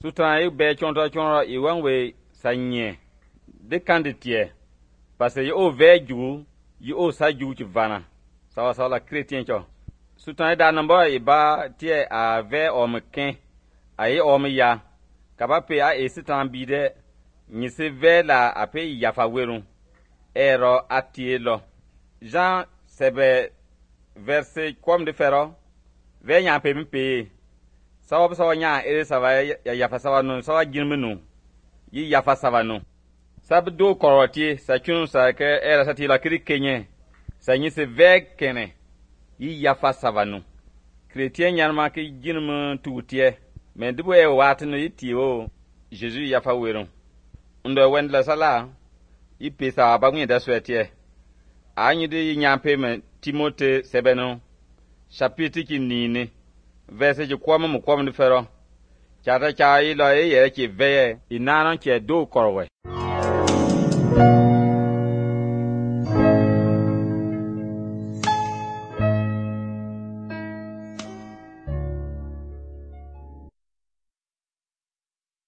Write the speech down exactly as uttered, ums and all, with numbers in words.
Soutan e be chonto chonro e wanwe sanye. De kanditie. Parce que yo veju, yo sa ju ci vana. Sawa sawa la chrétien cho. Soutan e da number e ba tie a ve o meken. Aye o me ya. Kaba pe a e sitan bide. Ni se ve la ape yafa werun. Ero atie lo. Jean sebe verset comme de fero. Ve nya pe mi pe. Sawa sawa nya e sawa ya yafa sawa no sawa girmenu. Yi yafa sawa no. Sab do koroti sa chunu sa ke era sa ti la kiri kenye. Sa nyi se ve kene. Yi yafa sawa no. Chrétien nyanma ke girme tutie. Men dubo e watu no yiti o Jésus yafa weron. Ndo wendla sala yi pesa ba ngwe da swetie. Anyi de nyampe me Timote sebeno chapitre ki nini verset je kwama mu kwama de fero. Chata cha yi lo e ye ki veye inanon ke do korwe.